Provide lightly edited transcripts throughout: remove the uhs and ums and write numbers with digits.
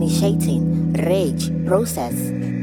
Initiating rage process.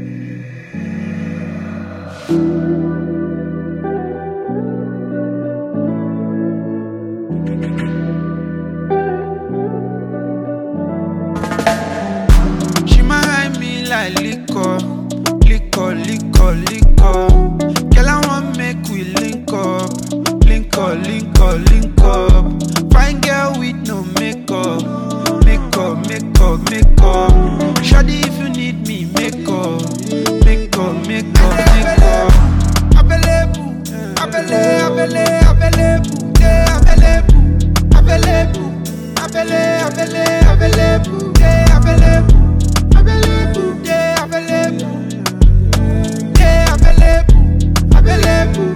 She might hide me like liquor, liquor, liquor, liquor. Girl, I want make we link up, link up, link up, link up. Fine girl with no makeup, makeup, makeup, makeup. Shawty, if you need me, makeup, makeup, makeup, makeup. Available, available, available, yeah, available, available, available, available, yeah, available. Available, yeah, available, yeah, available, available,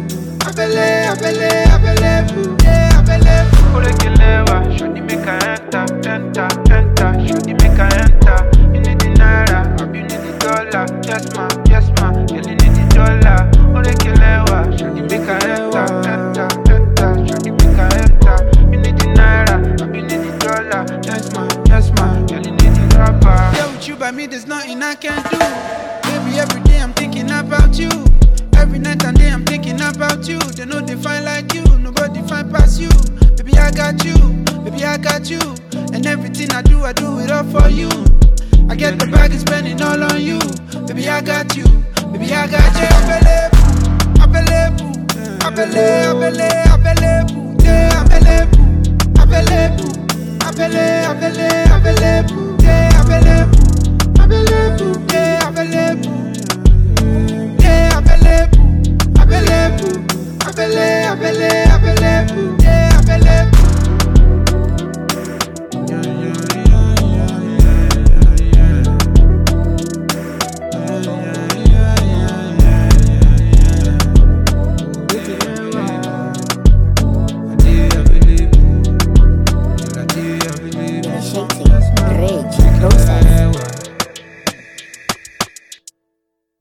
available, yeah, available. Olekilewa, shawty make a enter, enter, enter. Shawty make a enter. You need the naira, you need the dollar. Yes ma, you need the dollar. Olekilewa, shawty make a enter, enter, enter. Shawty make a enter. You need the naira, you need the dollar. Yes ma, you need the rubber. You by me, there's nothing I can do. Baby, every day I'm thinking about you. Every night and day I'm thinking about you. They know they find like you, nobody find past you. Baby, I got you, baby, I got you. And everything I do it all for you. I get the bag and spend it all on you. Baby, I got you, baby, I got you. Available, available, available, yeah, available, available, available, available, yeah, available. Available, yeah, available, yeah, available, available, available, available, yeah, available. Initiating